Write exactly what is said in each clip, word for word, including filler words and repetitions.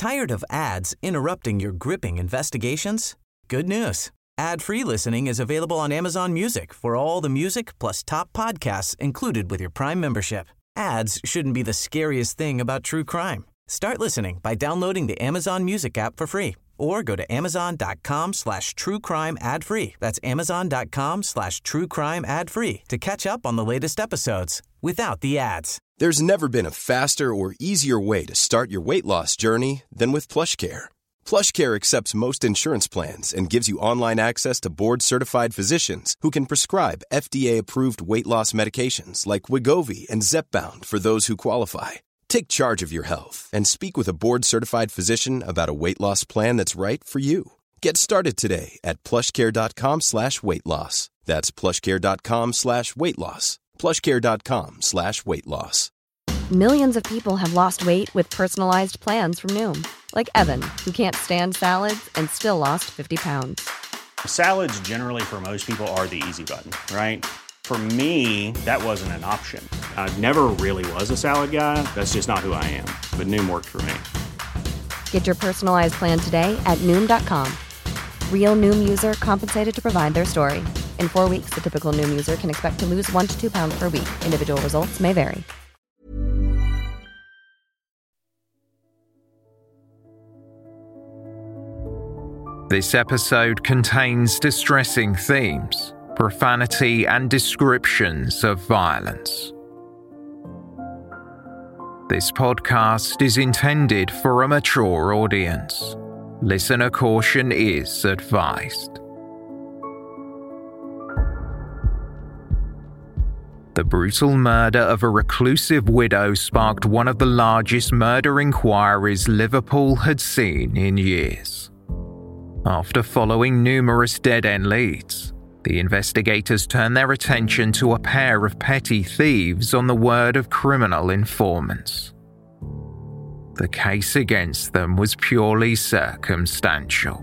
Tired of ads interrupting your gripping investigations? Good news. Ad-free listening is available on Amazon Music for all the music plus top podcasts included with your Prime membership. Ads shouldn't be the scariest thing about true crime. Start listening by downloading the Amazon Music app for free or go to amazon.com slash true crime ad free. That's amazon.com slash true crime ad free to catch up on the latest episodes without the ads. There's never been a faster or easier way to start your weight loss journey than with PlushCare. PlushCare accepts most insurance plans and gives you online access to board-certified physicians who can prescribe F D A-approved weight loss medications like Wegovy and Zepbound for those who qualify. Take charge of your health and speak with a board-certified physician about a weight loss plan that's right for you. Get started today at plushcare.com slash weight loss. That's plushcare.com slash weight loss. plushcare.com slash weight loss. Millions of people have lost weight with personalized plans from Noom. Like Evan, who can't stand salads and still lost fifty pounds. Salads generally for most people are the easy button, right? For me, that wasn't an option. I never really was a salad guy. That's just not who I am. But Noom worked for me. Get your personalized plan today at Noom dot com. Real Noom user compensated to provide their story. In four weeks, the typical Noom user can expect to lose one to two pounds per week. Individual results may vary. This episode contains distressing themes, profanity, and descriptions of violence. This podcast is intended for a mature audience. Listener caution is advised. The brutal murder of a reclusive widow sparked one of the largest murder inquiries Liverpool had seen in years. After following numerous dead-end leads, the investigators turned their attention to a pair of petty thieves on the word of criminal informants. The case against them was purely circumstantial.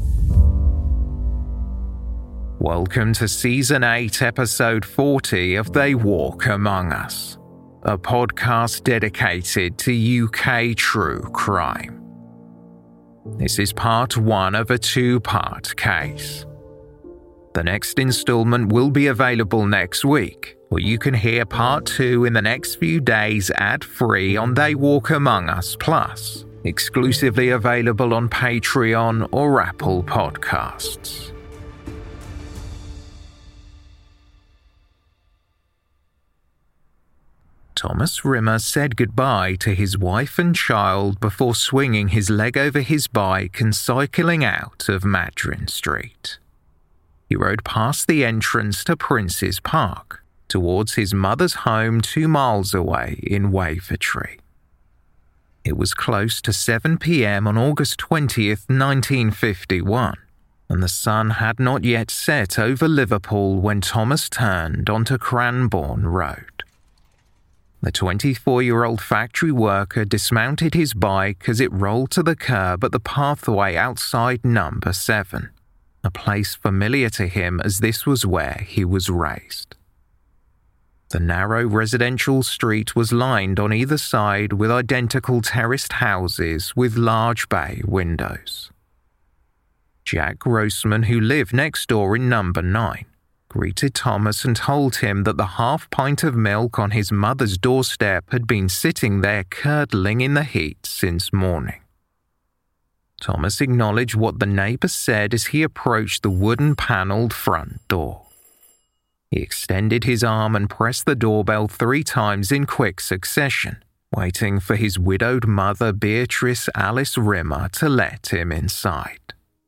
Welcome to Season eight, Episode forty of They Walk Among Us, a podcast dedicated to U K true crime. This is part one of a two-part case. The next installment will be available next week, or you can hear part two in the next few days ad-free on They Walk Among Us Plus, exclusively available on Patreon or Apple Podcasts. Thomas Rimmer said goodbye to his wife and child before swinging his leg over his bike and cycling out of Madryn Street. He rode past the entrance to Prince's Park, towards his mother's home two miles away in Wavertree. It was close to seven p.m. on August twentieth, nineteen fifty-one, and the sun had not yet set over Liverpool when Thomas turned onto Cranbourne Road. The twenty-four-year-old factory worker dismounted his bike as it rolled to the curb at the pathway outside Number seven, a place familiar to him as this was where he was raised. The narrow residential street was lined on either side with identical terraced houses with large bay windows. Jack Grossman, who lived next door in Number nine, greeted Thomas and told him that the half pint of milk on his mother's doorstep had been sitting there curdling in the heat since morning. Thomas acknowledged what the neighbour said as he approached the wooden-panelled front door. He extended his arm and pressed the doorbell three times in quick succession, waiting for his widowed mother Beatrice Alice Rimmer to let him inside.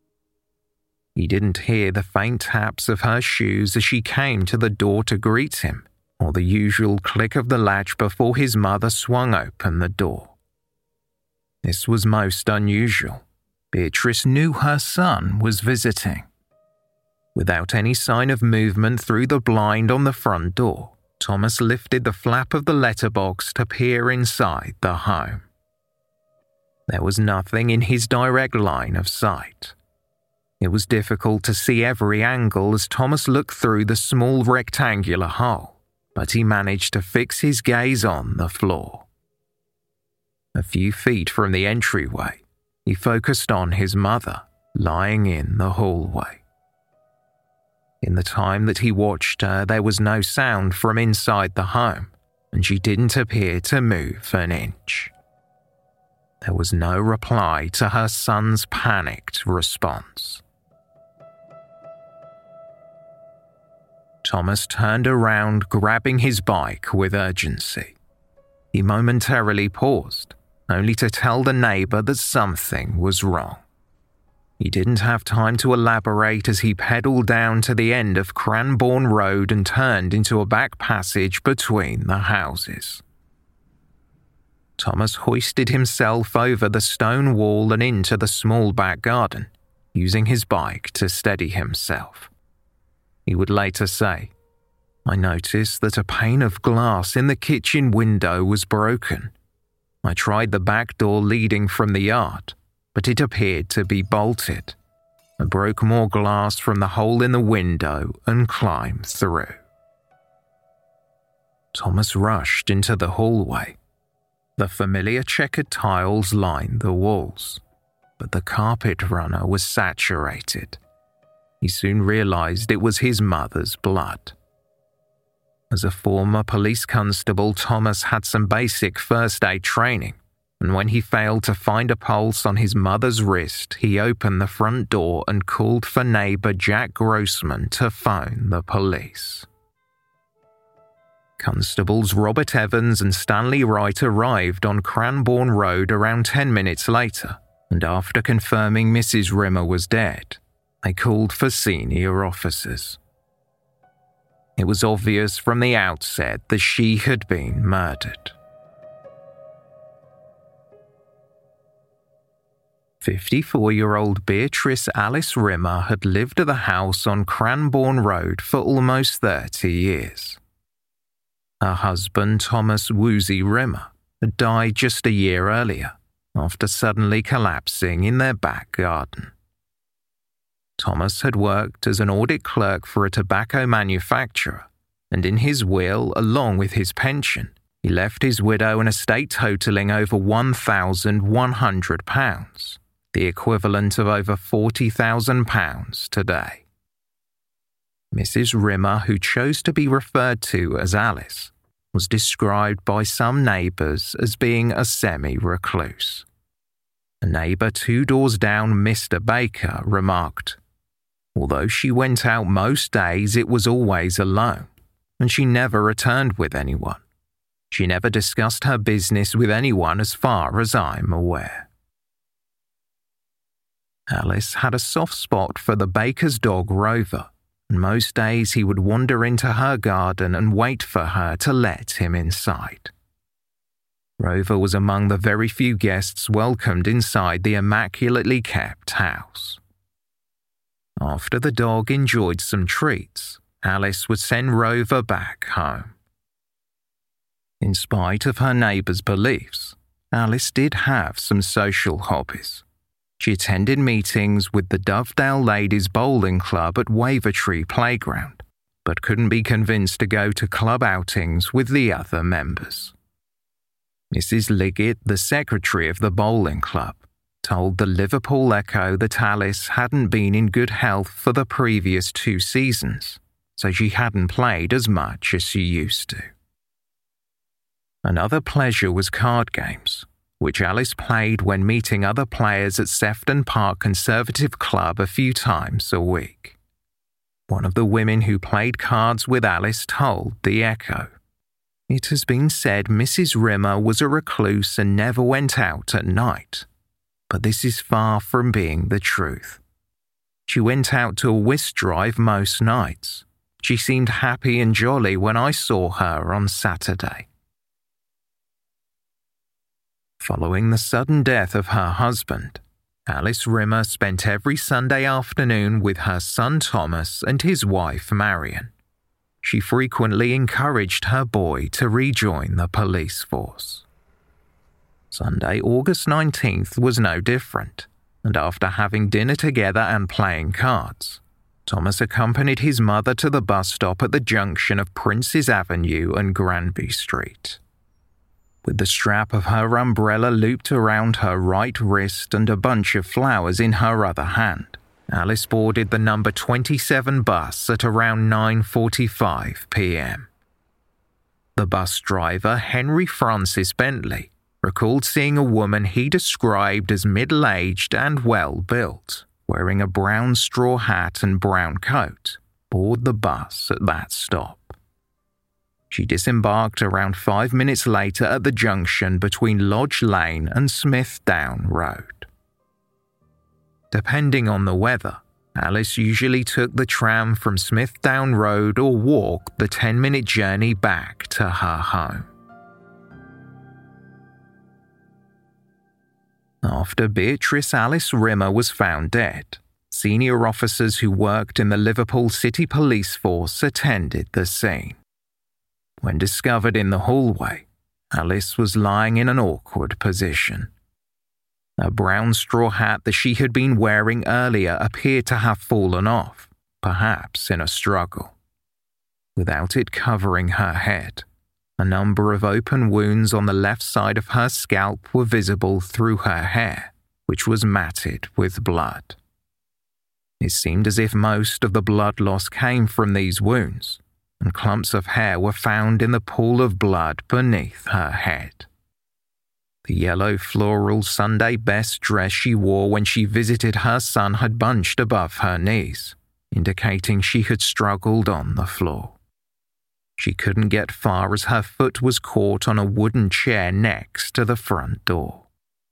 He didn't hear the faint taps of her shoes as she came to the door to greet him, or the usual click of the latch before his mother swung open the door. This was most unusual. Beatrice knew her son was visiting. Without any sign of movement through the blind on the front door, Thomas lifted the flap of the letterbox to peer inside the home. There was nothing in his direct line of sight. It was difficult to see every angle as Thomas looked through the small rectangular hole, but he managed to fix his gaze on the floor. A few feet from the entryway, he focused on his mother, lying in the hallway. In the time that he watched her, there was no sound from inside the home, and she didn't appear to move an inch. There was no reply to her son's panicked response. Thomas turned around, grabbing his bike with urgency. He momentarily paused, only to tell the neighbour that something was wrong. He didn't have time to elaborate as he pedalled down to the end of Cranbourne Road and turned into a back passage between the houses. Thomas hoisted himself over the stone wall and into the small back garden, using his bike to steady himself. He would later say, "I noticed that a pane of glass in the kitchen window was broken. I tried the back door leading from the yard, but it appeared to be bolted. I broke more glass from the hole in the window and climbed through." Thomas rushed into the hallway. The familiar checkered tiles lined the walls, but the carpet runner was saturated. He soon realized it was his mother's blood. As a former police constable, Thomas had some basic first aid training, and when he failed to find a pulse on his mother's wrist, he opened the front door and called for neighbour Jack Grossman to phone the police. Constables Robert Evans and Stanley Wright arrived on Cranbourne Road around ten minutes later, and after confirming Missus Rimmer was dead, they called for senior officers. It was obvious from the outset that she had been murdered. fifty-four-year-old Beatrice Alice Rimmer had lived at the house on Cranbourne Road for almost thirty years. Her husband, Thomas Woozy Rimmer, had died just a year earlier, after suddenly collapsing in their back garden. Thomas had worked as an audit clerk for a tobacco manufacturer, and in his will, along with his pension, he left his widow an estate totaling over one thousand one hundred pounds, the equivalent of over forty thousand pounds today. Missus Rimmer, who chose to be referred to as Alice, was described by some neighbours as being a semi-recluse. A neighbour two doors down, Mister Baker, remarked, "Although she went out most days, it was always alone, and she never returned with anyone. She never discussed her business with anyone as far as I'm aware." Alice had a soft spot for the baker's dog Rover, and most days he would wander into her garden and wait for her to let him inside. Rover was among the very few guests welcomed inside the immaculately kept house. After the dog enjoyed some treats, Alice would send Rover back home. In spite of her neighbours' beliefs, Alice did have some social hobbies. She attended meetings with the Dovedale Ladies Bowling Club at Wavertree Playground, but couldn't be convinced to go to club outings with the other members. Missus Liggett, the secretary of the bowling club, told the Liverpool Echo that Alice hadn't been in good health for the previous two seasons, so she hadn't played as much as she used to. Another pleasure was card games, which Alice played when meeting other players at Sefton Park Conservative Club a few times a week. One of the women who played cards with Alice told the Echo, "It has been said Missus Rimmer was a recluse and never went out at night, but this is far from being the truth. She went out to a whist drive most nights. She seemed happy and jolly when I saw her on Saturday." Following the sudden death of her husband, Alice Rimmer spent every Sunday afternoon with her son Thomas and his wife Marion. She frequently encouraged her boy to rejoin the police force. Sunday, August nineteenth was no different, and after having dinner together and playing cards, Thomas accompanied his mother to the bus stop at the junction of Princes Avenue and Granby Street. With the strap of her umbrella looped around her right wrist and a bunch of flowers in her other hand, Alice boarded the number twenty-seven bus at around nine forty-five p.m. The bus driver, Henry Francis Bentley, recalled seeing a woman he described as middle-aged and well-built, wearing a brown straw hat and brown coat, board the bus at that stop. She disembarked around five minutes later at the junction between Lodge Lane and Smith Down Road. Depending on the weather, Alice usually took the tram from Smith Down Road or walked the ten-minute journey back to her home. After Beatrice Alice Rimmer was found dead, senior officers who worked in the Liverpool City Police Force attended the scene. When discovered in the hallway, Alice was lying in an awkward position. A brown straw hat that she had been wearing earlier appeared to have fallen off, perhaps in a struggle. Without it covering her head, a number of open wounds on the left side of her scalp were visible through her hair, which was matted with blood. It seemed as if most of the blood loss came from these wounds, and clumps of hair were found in the pool of blood beneath her head. The yellow floral Sunday best dress she wore when she visited her son had bunched above her knees, indicating she had struggled on the floor. She couldn't get far as her foot was caught on a wooden chair next to the front door.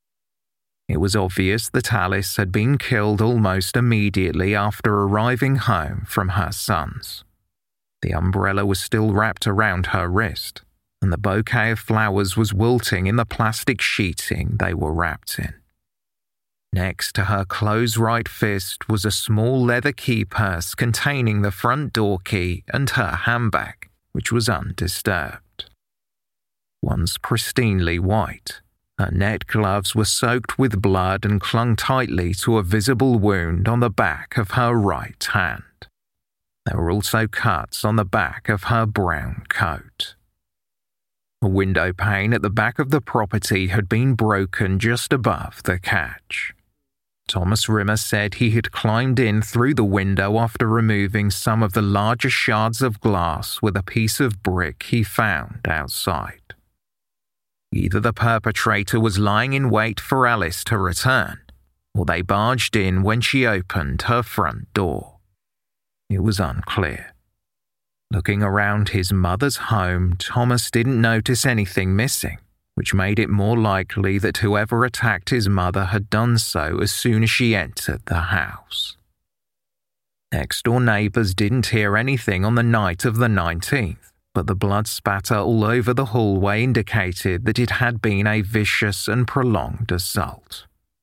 It was obvious that Alice had been killed almost immediately after arriving home from her son's. The umbrella was still wrapped around her wrist, and the bouquet of flowers was wilting in the plastic sheeting they were wrapped in. Next to her closed right fist was a small leather key purse containing the front door key and her handbag, which was undisturbed. Once pristinely white, her net gloves were soaked with blood and clung tightly to a visible wound on the back of her right hand. There were also cuts on the back of her brown coat. A window pane at the back of the property had been broken just above the catch. Thomas Rimmer said he had climbed in through the window after removing some of the larger shards of glass with a piece of brick he found outside. Either the perpetrator was lying in wait for Alice to return, or they barged in when she opened her front door. It was unclear. Looking around his mother's home, Thomas didn't notice anything missing, which made it more likely that whoever attacked his mother had done so as soon as she entered the house. Next-door neighbours didn't hear anything on the night of the nineteenth, but the blood spatter all over the hallway indicated that it had been a vicious and prolonged assault.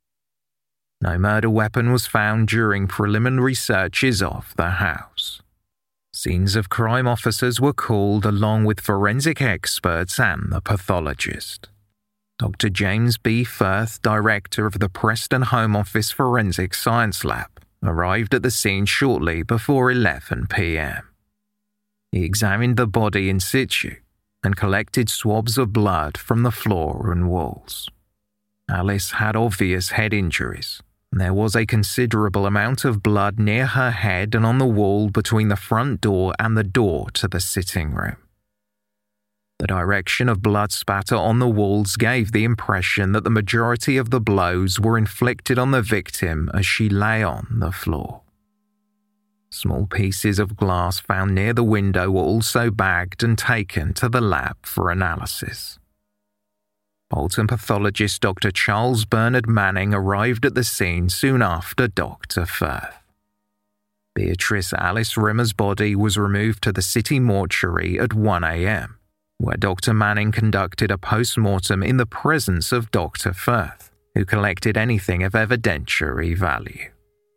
No murder weapon was found during preliminary searches of the house. Scenes of crime officers were called along with forensic experts and the pathologist. Doctor James B. Firth, director of the Preston Home Office Forensic Science Lab, arrived at the scene shortly before eleven p.m. He examined the body in situ and collected swabs of blood from the floor and walls. Alice had obvious head injuries. There was a considerable amount of blood near her head and on the wall between the front door and the door to the sitting room. The direction of blood spatter on the walls gave the impression that the majority of the blows were inflicted on the victim as she lay on the floor. Small pieces of glass found near the window were also bagged and taken to the lab for analysis. Bolton pathologist Doctor Charles Bernard Manning arrived at the scene soon after Doctor Firth. Beatrice Alice Rimmer's body was removed to the city mortuary at one a.m., where Doctor Manning conducted a post-mortem in the presence of Doctor Firth, who collected anything of evidentiary value.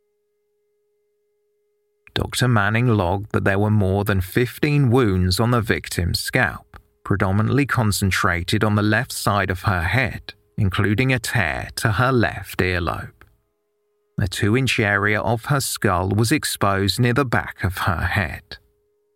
Doctor Manning logged that there were more than fifteen wounds on the victim's scalp, predominantly concentrated on the left side of her head, including a tear to her left earlobe. A two-inch area of her skull was exposed near the back of her head.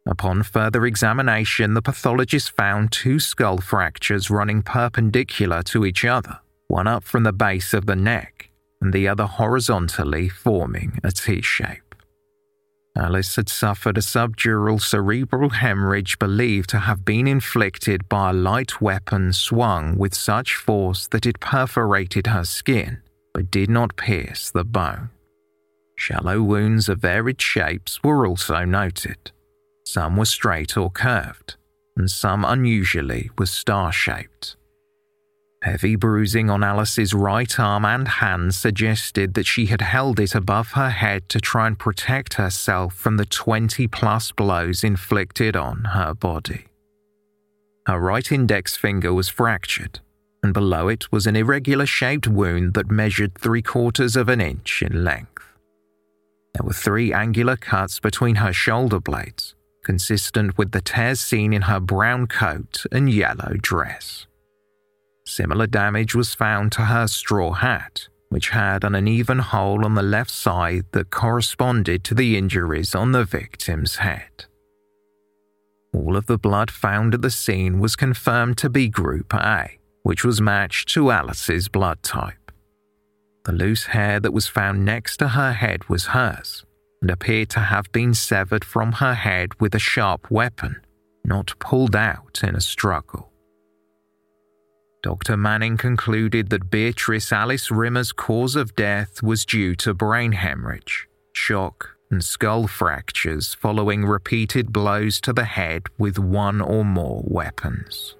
Upon further examination, the pathologist found two skull fractures running perpendicular to each other, one up from the base of the neck and the other horizontally, forming a T-shape. Alice had suffered a subdural cerebral hemorrhage believed to have been inflicted by a light weapon swung with such force that it perforated her skin but did not pierce the bone. Shallow wounds of varied shapes were also noted. Some were straight or curved, and some unusually were star-shaped. Heavy bruising on Alice's right arm and hand suggested that she had held it above her head to try and protect herself from the twenty-plus blows inflicted on her body. Her right index finger was fractured, and below it was an irregular-shaped wound that measured three-quarters of an inch in length. There were three angular cuts between her shoulder blades, consistent with the tears seen in her brown coat and yellow dress. Similar damage was found to her straw hat, which had an uneven hole on the left side that corresponded to the injuries on the victim's head. All of the blood found at the scene was confirmed to be Group A, which was matched to Alice's blood type. The loose hair that was found next to her head was hers, and appeared to have been severed from her head with a sharp weapon, not pulled out in a struggle. Doctor Manning concluded that Beatrice Alice Rimmer's cause of death was due to brain hemorrhage, shock, and skull fractures following repeated blows to the head with one or more weapons.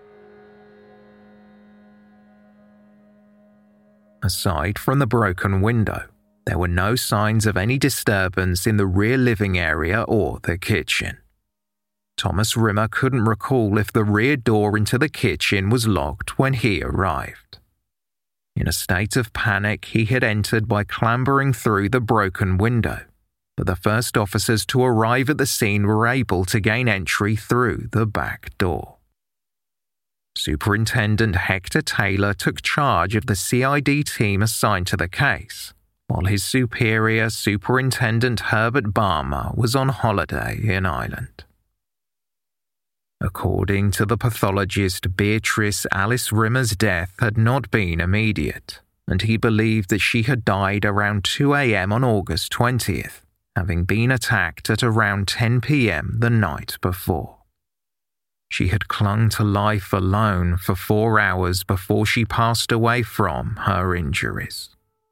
Aside from the broken window, there were no signs of any disturbance in the rear living area or the kitchen. Thomas Rimmer couldn't recall if the rear door into the kitchen was locked when he arrived. In a state of panic, he had entered by clambering through the broken window, but the first officers to arrive at the scene were able to gain entry through the back door. Superintendent Hector Taylor took charge of the C I D team assigned to the case, while his superior, Superintendent Herbert Barmer, was on holiday in Ireland. According to the pathologist, Beatrice Alice Rimmer's death had not been immediate, and he believed that she had died around two a.m. on August twentieth, having been attacked at around ten p.m. the night before. She had clung to life alone for four hours before she passed away from her injuries.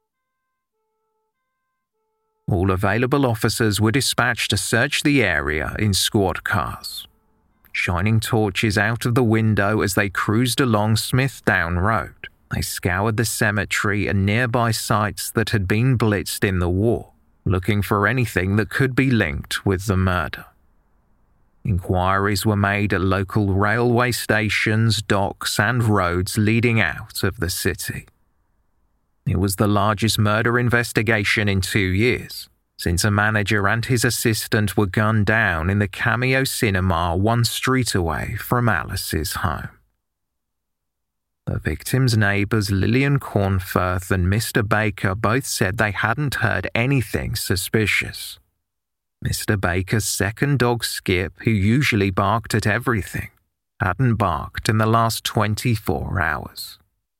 All available officers were dispatched to search the area in squad cars, shining torches out of the window as they cruised along Smithdown Road. They scoured the cemetery and nearby sites that had been blitzed in the war, looking for anything that could be linked with the murder. Inquiries were made at local railway stations, docks, and roads leading out of the city. It was the largest murder investigation in two years, since a manager and his assistant were gunned down in the Cameo Cinema one street away from Alice's home. The victim's neighbours Lillian Cornforth and Mister Baker both said they hadn't heard anything suspicious. Mister Baker's second dog Skip, who usually barked at everything, hadn't barked in the last twenty-four hours.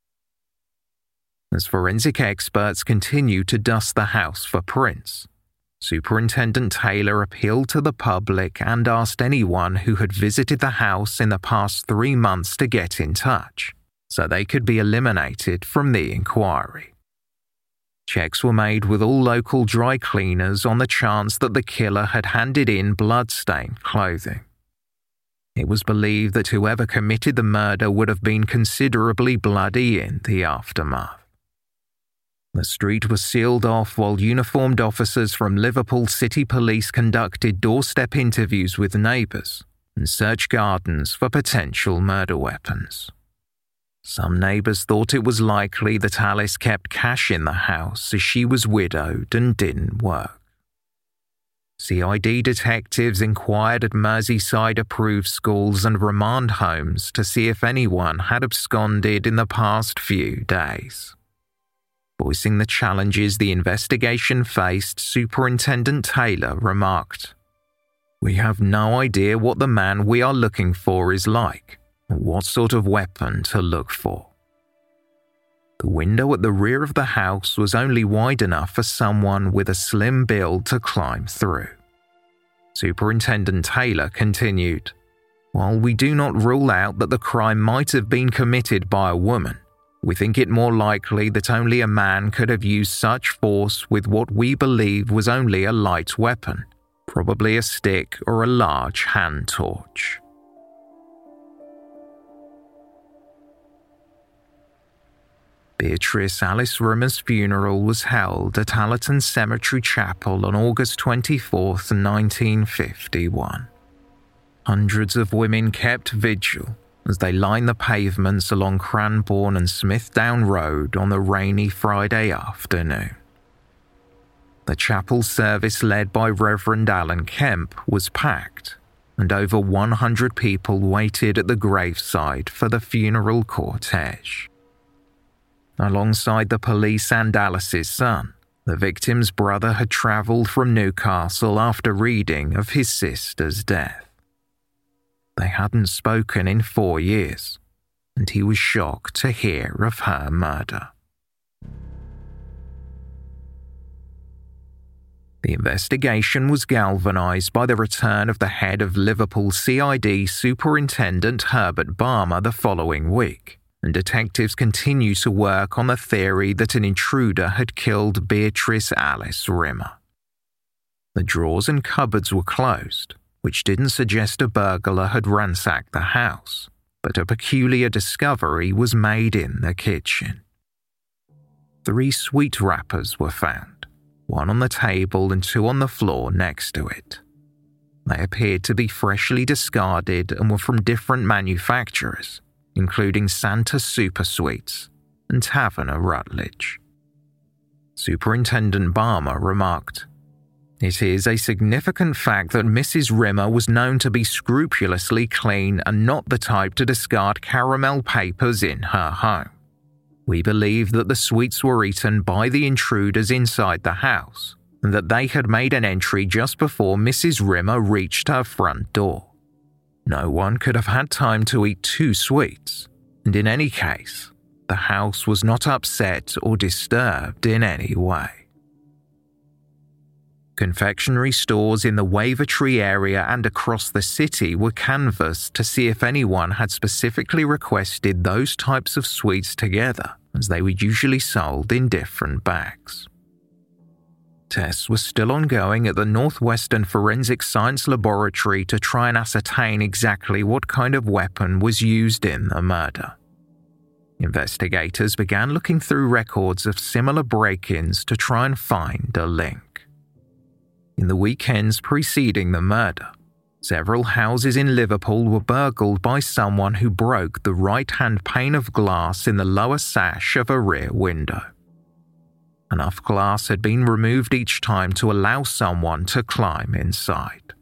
As forensic experts continued to dust the house for prints, Superintendent Taylor appealed to the public and asked anyone who had visited the house in the past three months to get in touch, so they could be eliminated from the inquiry. Checks were made with all local dry cleaners on the chance that the killer had handed in blood-stained clothing. It was believed that whoever committed the murder would have been considerably bloody in the aftermath. The street was sealed off while uniformed officers from Liverpool City Police conducted doorstep interviews with neighbours and searched gardens for potential murder weapons. Some neighbours thought it was likely that Alice kept cash in the house as she was widowed and didn't work. C I D detectives inquired at Merseyside-approved schools and remand homes to see if anyone had absconded in the past few days. Voicing the challenges the investigation faced, Superintendent Taylor remarked, We have no idea what the man we are looking for is like, or what sort of weapon to look for. The window at the rear of the house was only wide enough for someone with a slim build to climb through. Superintendent Taylor continued, "While we do not rule out that the crime might have been committed by a woman, we think it more likely that only a man could have used such force with what we believe was only a light weapon, probably a stick or a large hand torch." Beatrice Alice Rimmer's funeral was held at Allerton Cemetery Chapel on August twenty-fourth, nineteen fifty-one. Hundreds of women kept vigil as they lined the pavements along Cranbourne and Smithdown Road on the rainy Friday afternoon. The chapel service led by Reverend Alan Kemp was packed, and over one hundred people waited at the graveside for the funeral cortege. Alongside the police and Alice's son, the victim's brother had travelled from Newcastle after reading of his sister's death. They hadn't spoken in four years, and he was shocked to hear of her murder. The investigation was galvanised by the return of the head of Liverpool C I D Superintendent Herbert Balmer the following week, and detectives continue to work on the theory that an intruder had killed Beatrice Alice Rimmer. The drawers and cupboards were closed, which didn't suggest a burglar had ransacked the house, but a peculiar discovery was made in the kitchen. Three sweet wrappers were found, one on the table and two on the floor next to it. They appeared to be freshly discarded and were from different manufacturers, including Santa Super Sweets and Taverner Rutledge. Superintendent Balmer remarked, "It is a significant fact that Missus Rimmer was known to be scrupulously clean and not the type to discard caramel papers in her home. We believe that the sweets were eaten by the intruders inside the house, and that they had made an entry just before Missus Rimmer reached her front door. No one could have had time to eat two sweets, and in any case, the house was not upset or disturbed in any way." Confectionery stores in the Wavertree area and across the city were canvassed to see if anyone had specifically requested those types of sweets together, as they were usually sold in different bags. Tests were still ongoing at the Northwestern Forensic Science Laboratory to try and ascertain exactly what kind of weapon was used in the murder. Investigators began looking through records of similar break-ins to try and find a link. In the weekends preceding the murder, several houses in Liverpool were burgled by someone who broke the right-hand pane of glass in the lower sash of a rear window. Enough glass had been removed each time to allow someone to climb inside.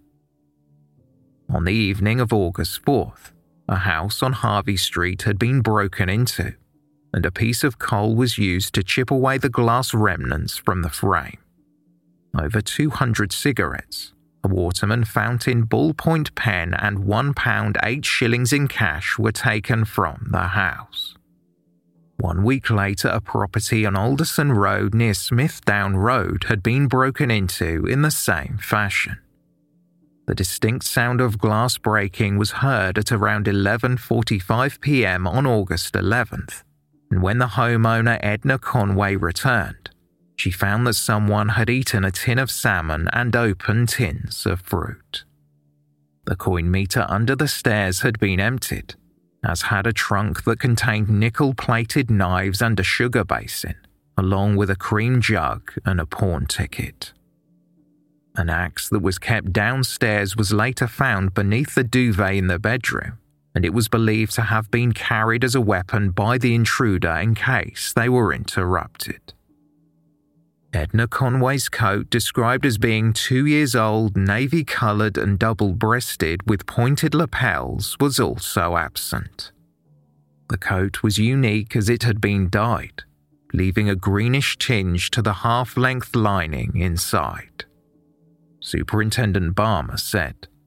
On the evening of August fourth, a house on Harvey Street had been broken into, and a piece of coal was used to chip away the glass remnants from the frame. Over two hundred cigarettes, a Waterman fountain ballpoint pen and one pound eight shillings in cash were taken from the house. One week later, a property on Alderson Road near Smithdown Road had been broken into in the same fashion. The distinct sound of glass breaking was heard at around eleven forty-five p m on August eleventh, and when the homeowner Edna Conway returned, she found that someone had eaten a tin of salmon and opened tins of fruit. The coin meter under the stairs had been emptied, as had a trunk that contained nickel-plated knives and a sugar basin, along with a cream jug and a pawn ticket. An axe that was kept downstairs was later found beneath the duvet in the bedroom, and it was believed to have been carried as a weapon by the intruder in case they were interrupted. Edna Conway's coat, described as being two years old, navy-coloured and double-breasted with pointed lapels, was also absent. The coat was unique as it had been dyed, leaving a greenish tinge to the half-length lining inside. Superintendent Balmer said,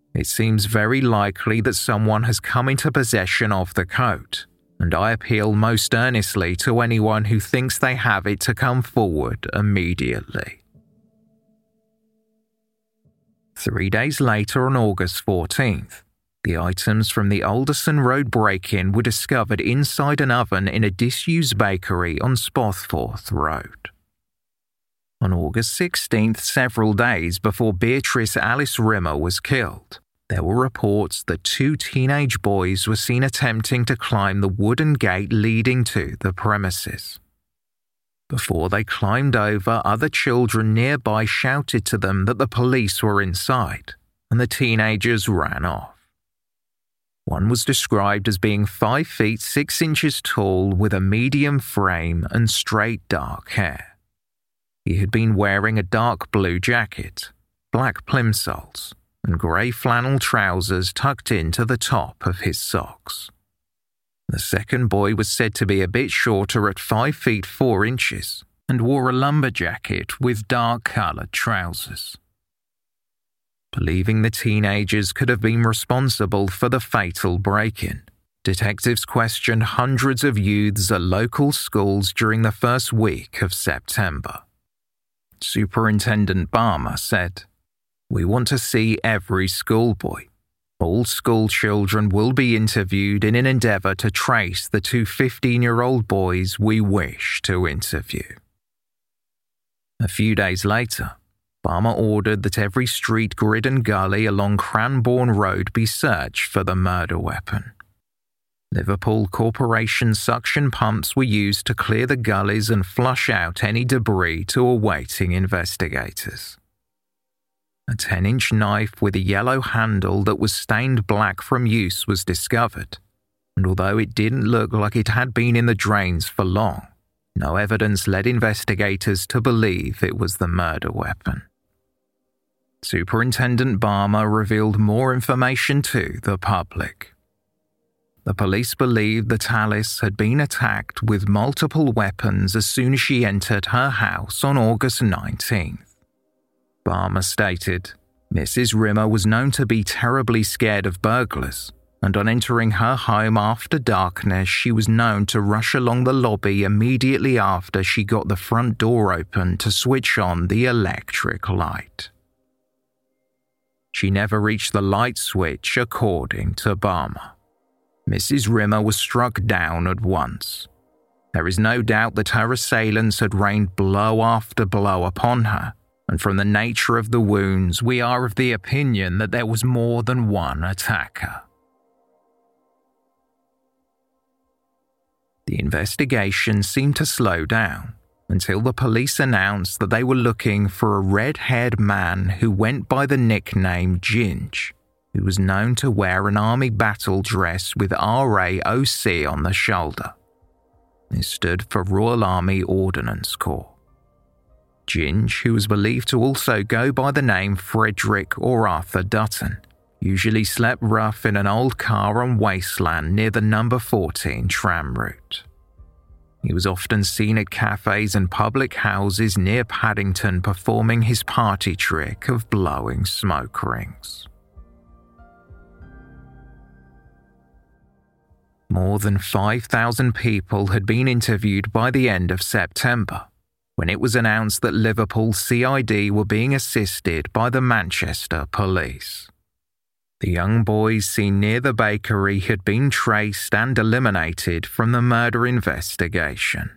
It seems very likely that someone has come into possession of the coat, and I appeal most earnestly to anyone who thinks they have it to come forward immediately. Three days later, on August fourteenth, the items from the Alderson Road break-in were discovered inside an oven in a disused bakery on Spothforth Road. On August sixteenth, several days before Beatrice Alice Rimmer was killed, there were reports that two teenage boys were seen attempting to climb the wooden gate leading to the premises. Before they climbed over, other children nearby shouted to them that the police were inside, and the teenagers ran off. One was described as being five feet six inches tall with a medium frame and straight dark hair. He had been wearing a dark blue jacket, black plimsolls, and grey flannel trousers tucked into the top of his socks. The second boy was said to be a bit shorter at five feet four inches and wore a lumberjacket with dark-coloured trousers. Believing the teenagers could have been responsible for the fatal break-in, detectives questioned hundreds of youths at local schools during the first week of September. Superintendent Barmer said, "We want to see every schoolboy. All school children will be interviewed in an endeavour to trace the two fifteen-year-old boys we wish to interview." A few days later, Barmer ordered that every street, grid and gully along Cranbourne Road be searched for the murder weapon. Liverpool Corporation suction pumps were used to clear the gullies and flush out any debris to awaiting investigators. A ten-inch knife with a yellow handle that was stained black from use was discovered, and although it didn't look like it had been in the drains for long, no evidence led investigators to believe it was the murder weapon. Superintendent Barmer revealed more information to the public. The police believed that Alice had been attacked with multiple weapons as soon as she entered her house on August nineteenth. Barmer stated, "Missus Rimmer was known to be terribly scared of burglars, and on entering her home after darkness, she was known to rush along the lobby immediately after she got the front door open to switch on the electric light." She never reached the light switch, according to Barmer. Missus Rimmer was struck down at once. There is no doubt that her assailants had rained blow after blow upon her, and from the nature of the wounds, we are of the opinion that there was more than one attacker. The investigation seemed to slow down until the police announced that they were looking for a red-haired man who went by the nickname Ginge, who was known to wear an army battle dress with R A O C on the shoulder. It stood for Royal Army Ordnance Corps. Ginge, who was believed to also go by the name Frederick or Arthur Dutton, usually slept rough in an old car on wasteland near the number fourteen tram route. He was often seen at cafes and public houses near Paddington performing his party trick of blowing smoke rings. More than five thousand people had been interviewed by the end of September, when it was announced that Liverpool C I D were being assisted by the Manchester police. The young boys seen near the bakery had been traced and eliminated from the murder investigation.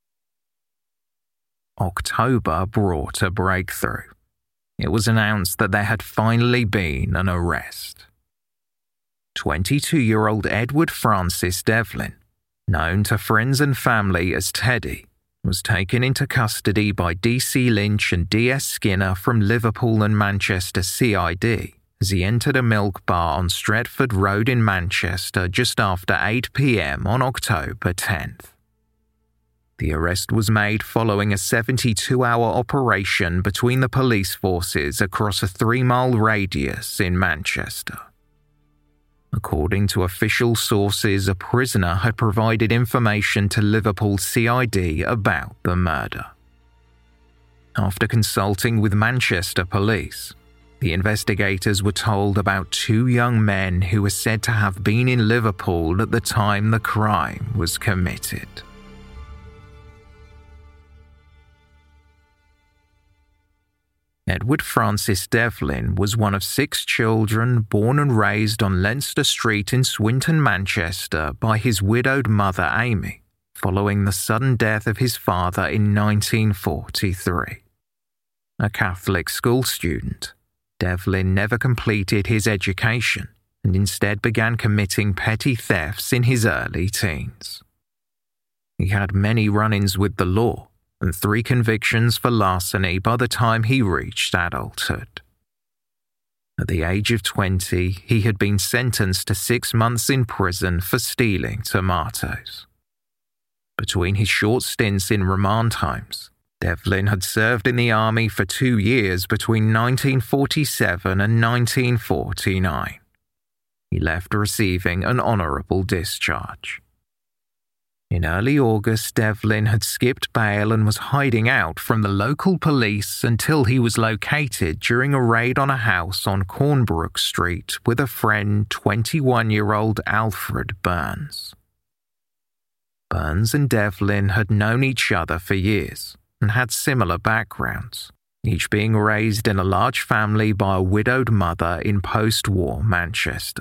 October brought a breakthrough. It was announced that there had finally been an arrest. twenty-two-year-old Edward Francis Devlin, known to friends and family as Teddy, was taken into custody by D C Lynch and D S Skinner from Liverpool and Manchester C I D as he entered a milk bar on Stretford Road in Manchester just after eight p.m. on October tenth. The arrest was made following a seventy-two hour operation between the police forces across a three-mile radius in Manchester. According to official sources, a prisoner had provided information to Liverpool C I D about the murder. After consulting with Manchester police, The investigators were told about two young men who were said to have been in Liverpool at the time the crime was committed. Edward Francis Devlin was one of six children born and raised on Leinster Street in Swinton, Manchester, by his widowed mother Amy, following the sudden death of his father in nineteen forty-three. A Catholic school student, Devlin never completed his education and instead began committing petty thefts in his early teens. He had many run-ins with the law and three convictions for larceny by the time he reached adulthood. At the age of twenty, he had been sentenced to six months in prison for stealing tomatoes. Between his short stints in remand homes, Devlin had served in the army for two years between nineteen forty-seven and nineteen forty-nine. He left receiving an honourable discharge. In early August, Devlin had skipped bail and was hiding out from the local police until he was located during a raid on a house on Cornbrook Street with a friend, twenty-one-year-old Alfred Burns. Burns and Devlin had known each other for years and had similar backgrounds, each being raised in a large family by a widowed mother in post-war Manchester.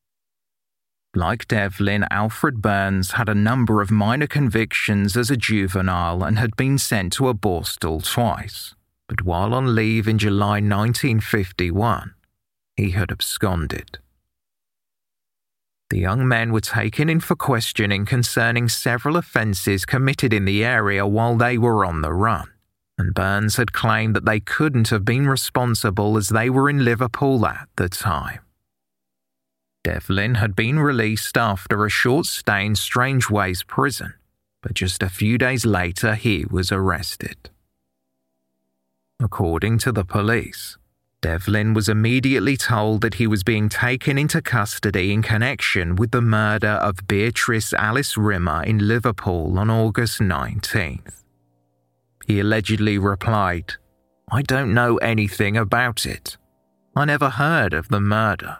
Like Devlin, Alfred Burns had a number of minor convictions as a juvenile and had been sent to a Borstal twice, but while on leave in July nineteen fifty-one, he had absconded. The young men were taken in for questioning concerning several offences committed in the area while they were on the run, and Burns had claimed that they couldn't have been responsible as they were in Liverpool at the time. Devlin had been released after a short stay in Strangeways prison, but just a few days later he was arrested. According to the police, Devlin was immediately told that he was being taken into custody in connection with the murder of Beatrice Alice Rimmer in Liverpool on August nineteenth. He allegedly replied, "I don't know anything about it. I never heard of the murder."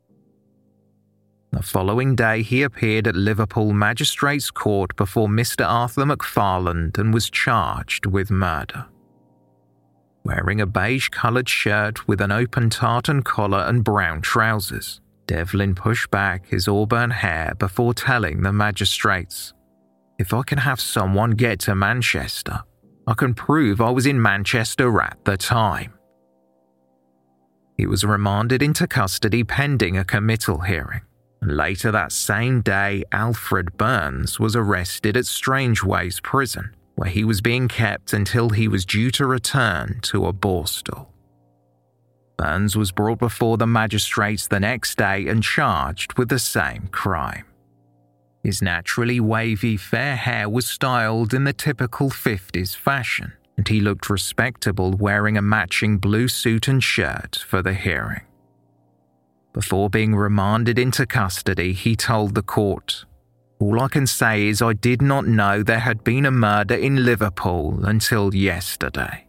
The following day he appeared at Liverpool Magistrates Court before Mister Arthur McFarland and was charged with murder. Wearing a beige-coloured shirt with an open tartan collar and brown trousers, Devlin pushed back his auburn hair before telling the magistrates, "If I can have someone get to Manchester, I can prove I was in Manchester at the time." He was remanded into custody pending a committal hearing, and later that same day Alfred Burns was arrested at Strangeways prison, where he was being kept until he was due to return to a Borstal. Burns was brought before the magistrates the next day and charged with the same crime. His naturally wavy fair hair was styled in the typical fifties fashion, and he looked respectable wearing a matching blue suit and shirt for the hearing. Before being remanded into custody, he told the court, "All I can say is I did not know there had been a murder in Liverpool until yesterday."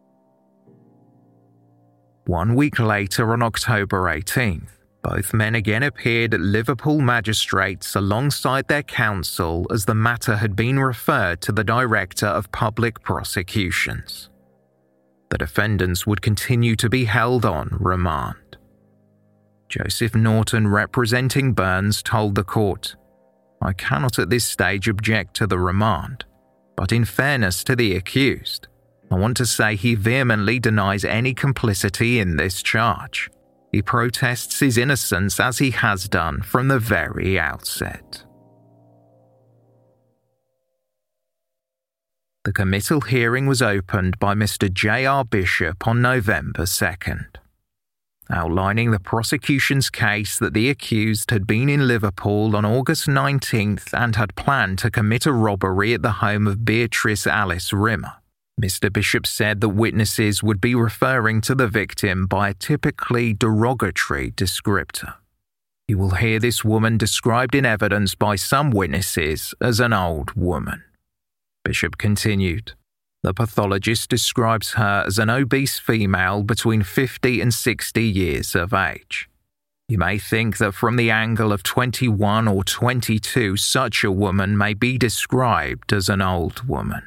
One week later, on October eighteenth, both men again appeared at Liverpool magistrates alongside their counsel as the matter had been referred to the Director of Public Prosecutions. The defendants would continue to be held on remand. Joseph Norton, representing Burns, told the court, "I cannot at this stage object to the remand, but in fairness to the accused, I want to say he vehemently denies any complicity in this charge. He protests his innocence as he has done from the very outset." The committal hearing was opened by Mister J R Bishop on November second. Outlining the prosecution's case that the accused had been in Liverpool on August nineteenth and had planned to commit a robbery at the home of Beatrice Alice Rimmer, Mister Bishop said that witnesses would be referring to the victim by a typically derogatory descriptor. You will hear this woman described in evidence by some witnesses as an old woman. Bishop continued, The pathologist describes her as an obese female between fifty and sixty years of age. You may think that from the angle of twenty-one or twenty-two, such a woman may be described as an old woman.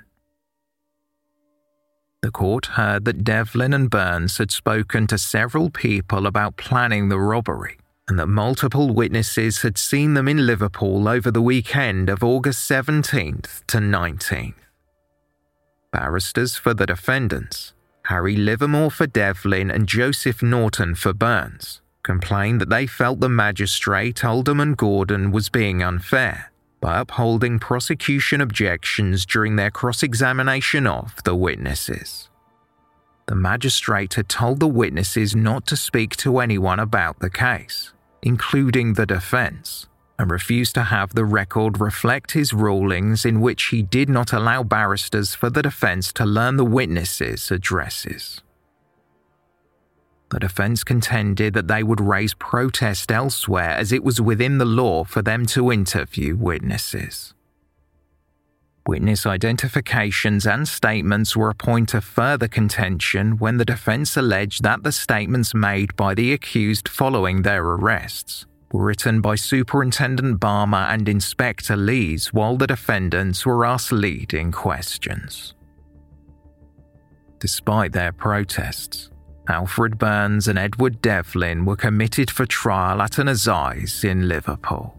The court heard that Devlin and Burns had spoken to several people about planning the robbery, and that multiple witnesses had seen them in Liverpool over the weekend of August seventeenth to nineteenth. Barristers for the defendants, Harry Livermore for Devlin and Joseph Norton for Burns, complained that they felt the magistrate Alderman Gordon was being unfair by upholding prosecution objections during their cross-examination of the witnesses. The magistrate had told the witnesses not to speak to anyone about the case, including the defence, and refused to have the record reflect his rulings, in which he did not allow barristers for the defence to learn the witnesses' addresses. The defence contended that they would raise protest elsewhere, as it was within the law for them to interview witnesses. Witness identifications and statements were a point of further contention when the defence alleged that the statements made by the accused following their arrests were written by Superintendent Barmer and Inspector Lees while the defendants were asked leading questions. Despite their protests, Alfred Burns and Edward Devlin were committed for trial at an assize in Liverpool.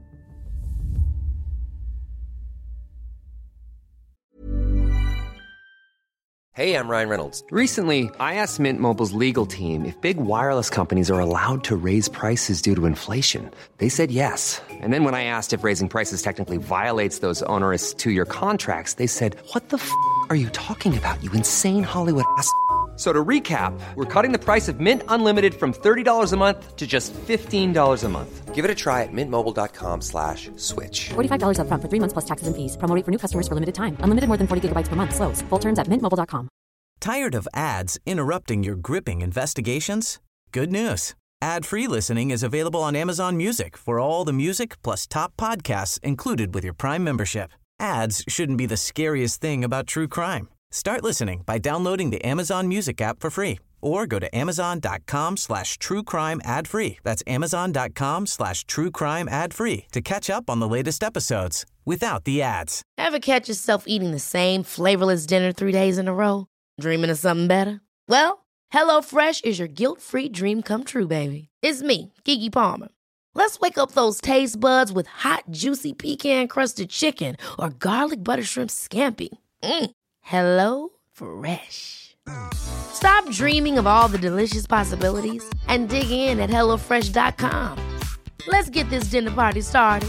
Hey, I'm Ryan Reynolds. Recently, I asked Mint Mobile's legal team if big wireless companies are allowed to raise prices due to inflation. They said yes. And then when I asked if raising prices technically violates those onerous two-year contracts, they said, "What the f*** are you talking about, you insane Hollywood ass f- So to recap, we're cutting the price of Mint Unlimited from thirty dollars a month to just fifteen dollars a month. Give it a try at mintmobile.com slash switch. forty-five dollars up front for three months plus taxes and fees. Promo rate for new customers for limited time. Unlimited more than forty gigabytes per month. Slows full terms at mint mobile dot com. Tired of ads interrupting your gripping investigations? Good news. Ad-free listening is available on Amazon Music for all the music plus top podcasts included with your Prime membership. Ads shouldn't be the scariest thing about true crime. Start listening by downloading the Amazon Music app for free or go to amazon.com slash true crime ad free. That's amazon.com slash true crime ad free to catch up on the latest episodes without the ads. Ever catch yourself eating the same flavorless dinner three days in a row? Dreaming of something better? Well, HelloFresh is your guilt-free dream come true, baby. It's me, Keke Palmer. Let's wake up those taste buds with hot, juicy pecan-crusted chicken or garlic butter shrimp scampi. Mm. Hello Fresh. Stop dreaming of all the delicious possibilities and dig in at hello fresh dot com. Let's get this dinner party started.